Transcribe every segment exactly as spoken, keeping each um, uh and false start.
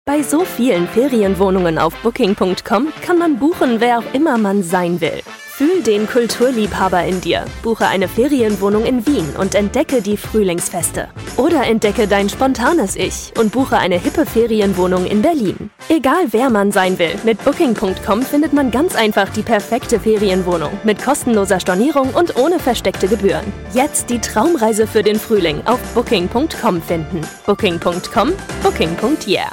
Bei so vielen Ferienwohnungen auf Booking Punkt com kann man buchen, wer auch immer man sein will. Fühl den Kulturliebhaber in dir. Buche eine Ferienwohnung in Wien und entdecke die Frühlingsfeste. Oder entdecke dein spontanes Ich und buche eine hippe Ferienwohnung in Berlin. Egal wer man sein will, mit Booking Punkt com findet man ganz einfach die perfekte Ferienwohnung mit kostenloser Stornierung und ohne versteckte Gebühren. Jetzt die Traumreise für den Frühling auf Booking Punkt com finden. Booking Punkt com, Booking Punkt yeah.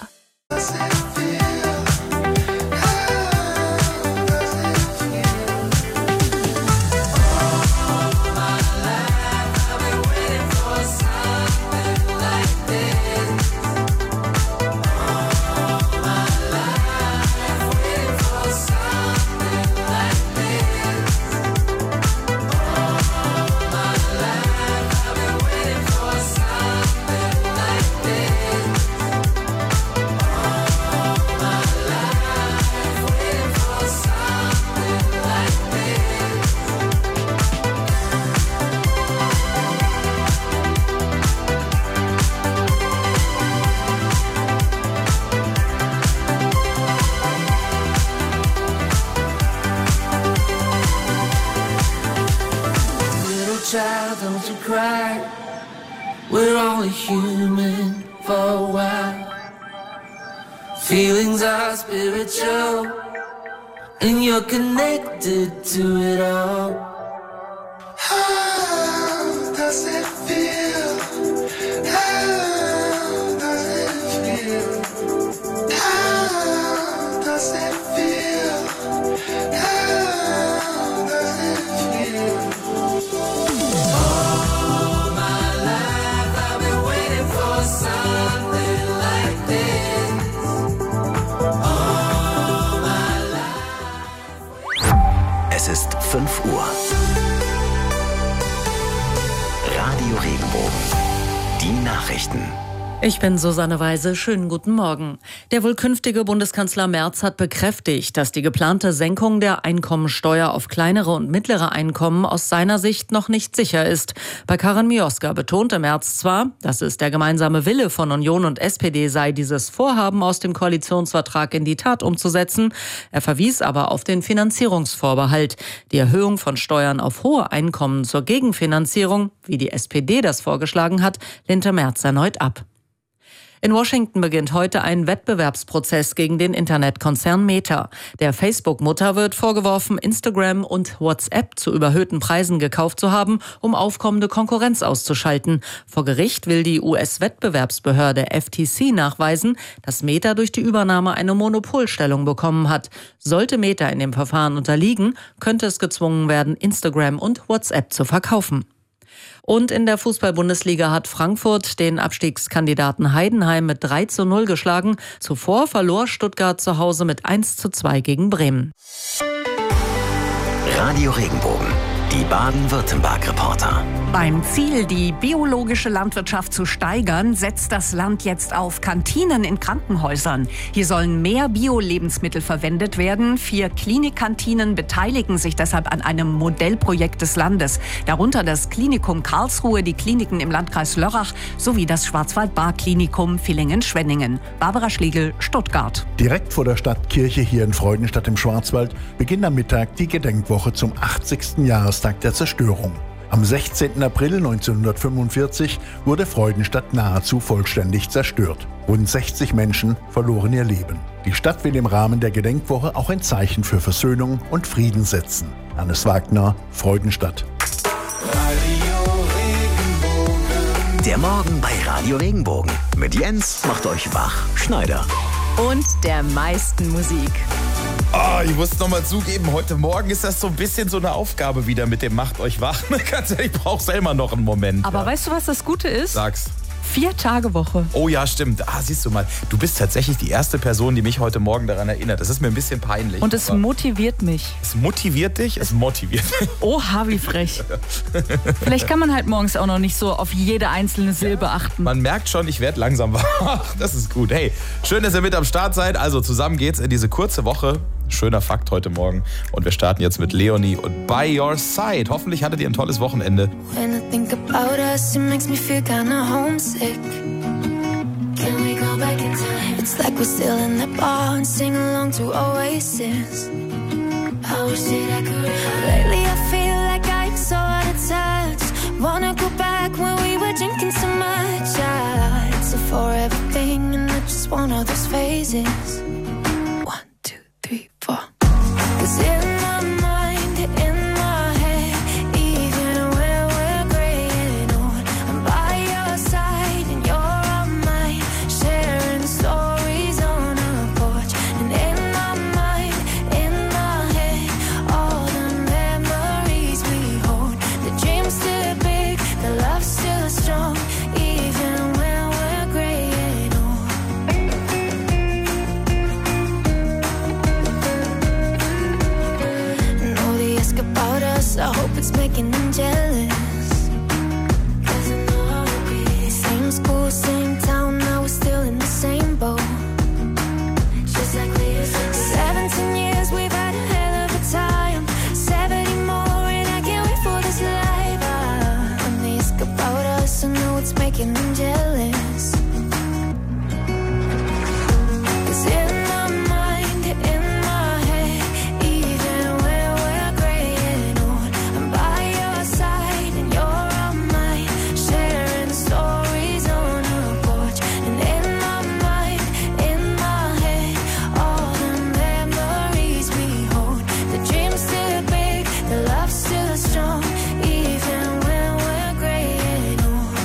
Child, don't you cry. We're only human for a while. Feelings are spiritual, and you're connected to it all. How does it feel? How does it feel? How does it feel? How does it feel? Es ist fünf Uhr. Radio Regenbogen. Die Nachrichten. Ich bin Susanne Weise. Schönen guten Morgen. Der wohl künftige Bundeskanzler Merz hat bekräftigt, dass die geplante Senkung der Einkommensteuer auf kleinere und mittlere Einkommen aus seiner Sicht noch nicht sicher ist. Bei Karin Mioska betonte Merz zwar, dass es der gemeinsame Wille von Union und S P D sei, dieses Vorhaben aus dem Koalitionsvertrag in die Tat umzusetzen. Er verwies aber auf den Finanzierungsvorbehalt. Die Erhöhung von Steuern auf hohe Einkommen zur Gegenfinanzierung, wie die S P D das vorgeschlagen hat, lehnte Merz erneut ab. In Washington beginnt heute ein Wettbewerbsprozess gegen den Internetkonzern Meta. Der Facebook-Mutter wird vorgeworfen, Instagram und WhatsApp zu überhöhten Preisen gekauft zu haben, um aufkommende Konkurrenz auszuschalten. Vor Gericht will die U S-Wettbewerbsbehörde F T C nachweisen, dass Meta durch die Übernahme eine Monopolstellung bekommen hat. Sollte Meta in dem Verfahren unterliegen, könnte es gezwungen werden, Instagram und WhatsApp zu verkaufen. Und in der Fußball-Bundesliga hat Frankfurt den Abstiegskandidaten Heidenheim mit drei zu null geschlagen. Zuvor verlor Stuttgart zu Hause mit eins zu zwei gegen Bremen. Radio Regenbogen. Die Baden-Württemberg-Reporter. Beim Ziel, die biologische Landwirtschaft zu steigern, setzt das Land jetzt auf Kantinen in Krankenhäusern. Hier sollen mehr Bio-Lebensmittel verwendet werden. Vier Klinikkantinen beteiligen sich deshalb an einem Modellprojekt des Landes. Darunter das Klinikum Karlsruhe, die Kliniken im Landkreis Lörrach sowie das Schwarzwald-Baar-Klinikum Villingen-Schwenningen. Barbara Schlegel, Stuttgart. Direkt vor der Stadtkirche hier in Freudenstadt im Schwarzwald beginnt am Mittag die Gedenkwoche zum achtzigsten Jahrestag der Zerstörung. Am sechzehnten April neunzehnhundertfünfundvierzig wurde Freudenstadt nahezu vollständig zerstört. Rund sechzig Menschen verloren ihr Leben. Die Stadt will im Rahmen der Gedenkwoche auch ein Zeichen für Versöhnung und Frieden setzen. Hannes Wagner, Freudenstadt. Der Morgen bei Radio Regenbogen. Mit Jens macht euch wach. Schneider. Und der meisten Musik. Oh, ich muss noch mal zugeben, heute Morgen ist das so ein bisschen so eine Aufgabe wieder mit dem Macht euch wach. Ganz ehrlich, ich brauche selber noch einen Moment. Aber ja. Weißt du, was das Gute ist? Sag's. Vier-Tage-Woche. Oh ja, stimmt. Ah, siehst du mal, du bist tatsächlich die erste Person, die mich heute Morgen daran erinnert. Das ist mir ein bisschen peinlich. Und es motiviert mich. Es motiviert dich? Es motiviert mich. Oha, wie frech. Vielleicht kann man halt morgens auch noch nicht so auf jede einzelne Silbe ja, achten. Man merkt schon, ich werde langsam wach. Das ist gut. Hey, schön, dass ihr mit am Start seid. Also zusammen geht's in diese kurze Woche. Schöner Fakt heute Morgen. Und wir starten jetzt mit Leonie und By Your Side. Hoffentlich hattet ihr ein tolles Wochenende. When I think about us, it makes me feel kinda homesick. Can we go back in time? It's like we're still in the bar and sing along to Oasis. I wish that I could. Lately I feel like I'm so out of touch. Wanna go back when we were drinking so much. Ah, it's a forever thing and it's just one of those phases. One, two, three, four. 'Cause in my mind, in my head, even when we're graying old, I'm by your side and you're on mine, sharing stories on a porch. And in my mind, in my head, all the memories we hold. The dream's still big, the love's still strong, even when we're graying old. And all they ask about us, I hope it's making them jealous. 'Cause I know how it be. Same school, same town, now we're still in the same boat. Just like we used to be. Seventeen years, we've had a hell of a time. Seventy more, and I can't wait for this life. Ah, when they ask about us, I know it's making them jealous. 'Cause in my mind, in my head, even when we're graying old, I'm by your side and you're on mine, sharing stories on a porch. And in my mind, in my head, all the memories we hold. The dream's still big, the love's still strong, even when we're graying old.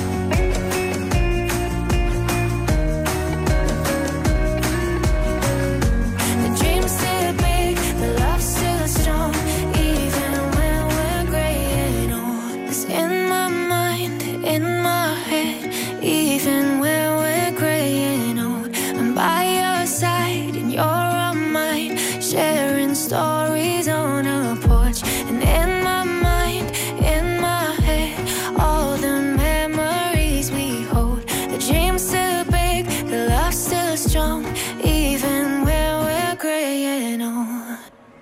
The dream's still big, the love's still strong, even when we're graying old. 'Cause in my mind, in my head, even when we're graying old, I'm by your side and you're on mine, sharing stories on a porch. And in my mind, in my head, all the memories we hold. The dream's still big, the love's still strong, even when we're graying old.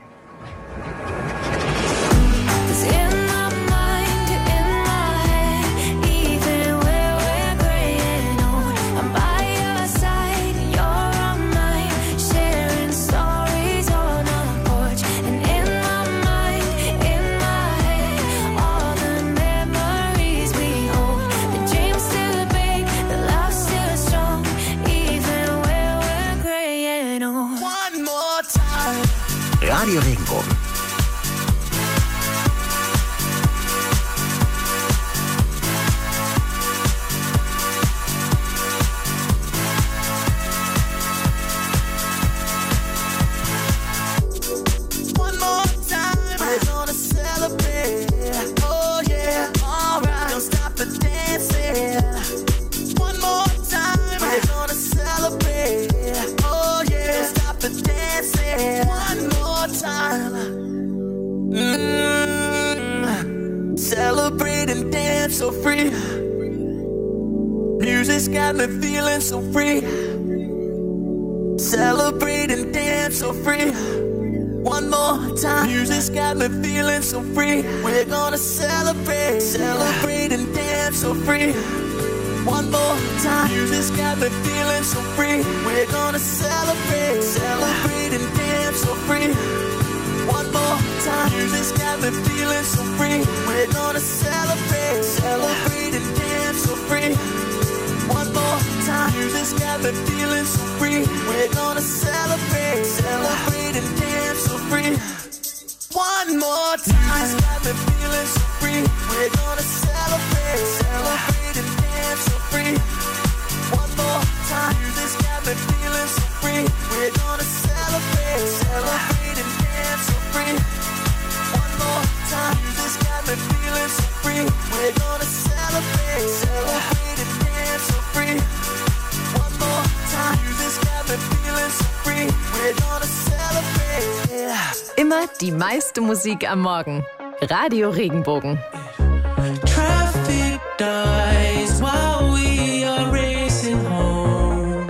'Cause in my mind, in my head, even when we're graying old, I'm by your side and you're on mine, sharing stories on a porch. And in my mind, in my head, all the memories we hold. The dream's still big, the love's still strong, even when we're graying old. One more time. Radio Regenbogen. One more time, we're gonna celebrate. Oh yeah, alright. Don't stop the dancing. One more time, we're gonna celebrate. Oh yeah, don't stop the dancing. One more time. Mm. Celebrate and dance so free. Music's got me feeling so free. Celebrate and dance so free. One more time. Music's got me feeling so free. We're gonna celebrate, celebrate and dance so free. One more time. Music's got me feeling so free. We're gonna celebrate, celebrate and dance so free. One more time. Music's got me feeling so free. We're gonna celebrate, celebrate and dance so free. One more time. Music's got me feeling so free. We're gonna celebrate, celebrate and dance so free. One more time. Music's got me feeling so free. We're gonna celebrate, celebrate and dance so free. One more time. Music's got me feeling so free. We're gonna celebrate, celebrate and dance so free. One more time. Music's got me feeling so free. We're gonna celebrate, celebrate and dance so free. One more time. Music's got me feeling so free. We're gonna celebrate. Immer die meiste Musik am Morgen. Radio Regenbogen. Traffic dies while we are racing home.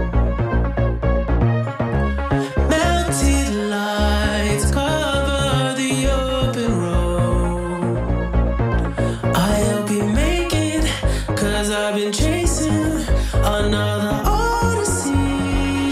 Melted lights cover the open road. I hope you make it, 'cause I've been chasing another odyssey.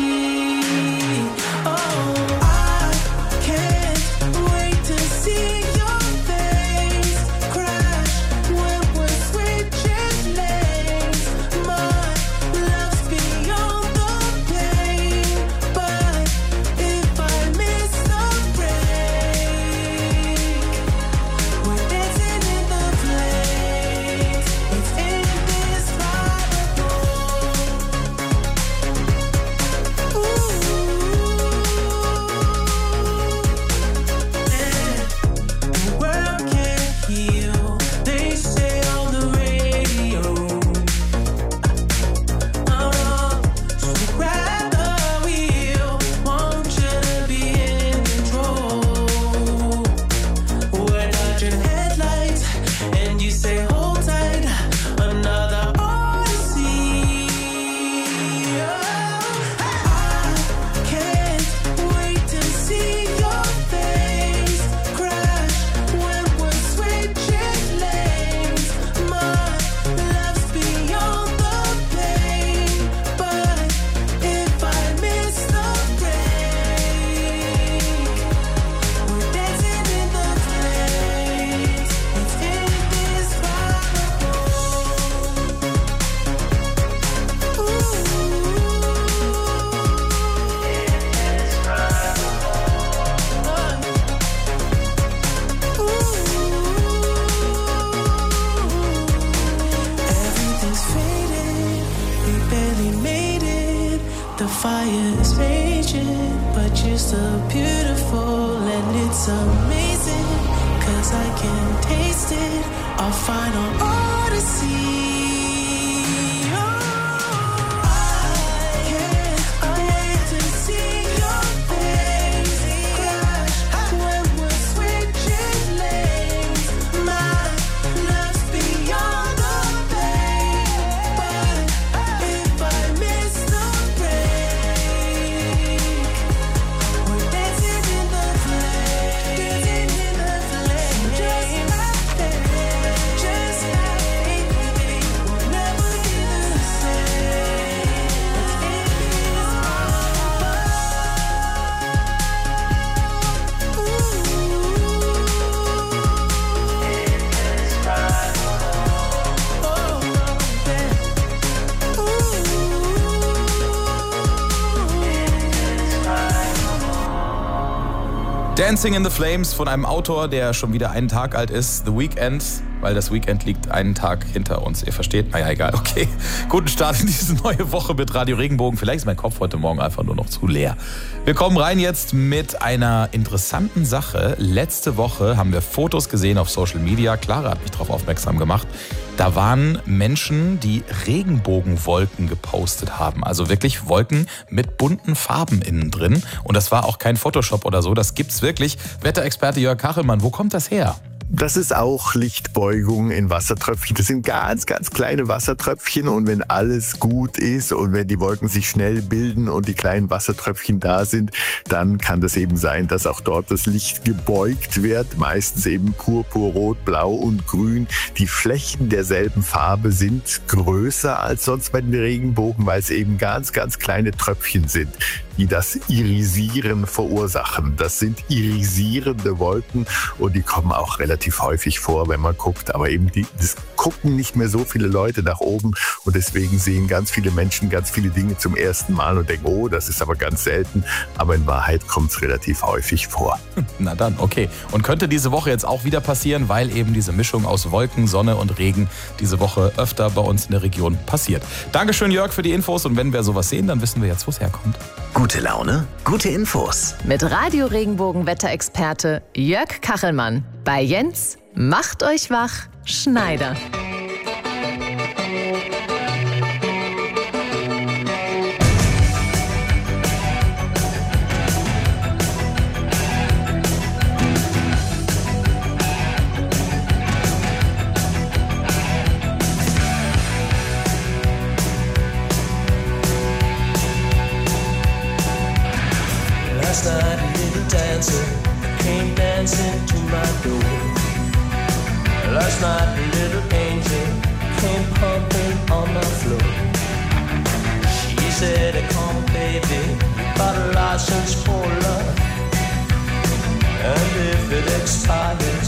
contagion, but you're so beautiful and it's amazing, cause I can taste it, our final odyssey. Dancing in the Flames von einem Autor, der schon wieder einen Tag alt ist, The Weeknd, weil das Weekend liegt einen Tag hinter uns. Ihr versteht? Naja, egal, okay. Guten Start in diese neue Woche mit Radio Regenbogen. Vielleicht ist mein Kopf heute Morgen einfach nur noch zu leer. Wir kommen rein jetzt mit einer interessanten Sache. Letzte Woche haben wir Fotos gesehen auf Social Media. Clara hat mich darauf aufmerksam gemacht. Da waren Menschen, die Regenbogenwolken gepostet haben. Also wirklich Wolken mit bunten Farben innen drin. Und das war auch kein Photoshop oder so. Das gibt's wirklich. Wetterexperte Jörg Kachelmann, wo kommt das her? Das ist auch Lichtbeugung in Wassertröpfchen. Das sind ganz, ganz kleine Wassertröpfchen und wenn alles gut ist und wenn die Wolken sich schnell bilden und die kleinen Wassertröpfchen da sind, dann kann das eben sein, dass auch dort das Licht gebeugt wird. Meistens eben purpur, rot, blau und grün. Die Flächen derselben Farbe sind größer als sonst bei den Regenbogen, weil es eben ganz, ganz kleine Tröpfchen sind, die das Irisieren verursachen. Das sind irisierende Wolken und die kommen auch relativ häufig vor, wenn man guckt. Aber eben die, das gucken nicht mehr so viele Leute nach oben und deswegen sehen ganz viele Menschen ganz viele Dinge zum ersten Mal und denken, oh, das ist aber ganz selten. Aber in Wahrheit kommt es relativ häufig vor. Na dann, okay. Und könnte diese Woche jetzt auch wieder passieren, weil eben diese Mischung aus Wolken, Sonne und Regen diese Woche öfter bei uns in der Region passiert. Dankeschön, Jörg, für die Infos. Und wenn wir sowas sehen, dann wissen wir jetzt, wo es herkommt. Gute Laune, gute Infos. Mit Radio Regenbogen Wetterexperte Jörg Kachelmann. Bei Jens, macht euch wach, Schneider. Last night a little dancer came dancing to my door. Last night a little angel came pumping on my floor. She said, come baby, got a license for love, and if it expires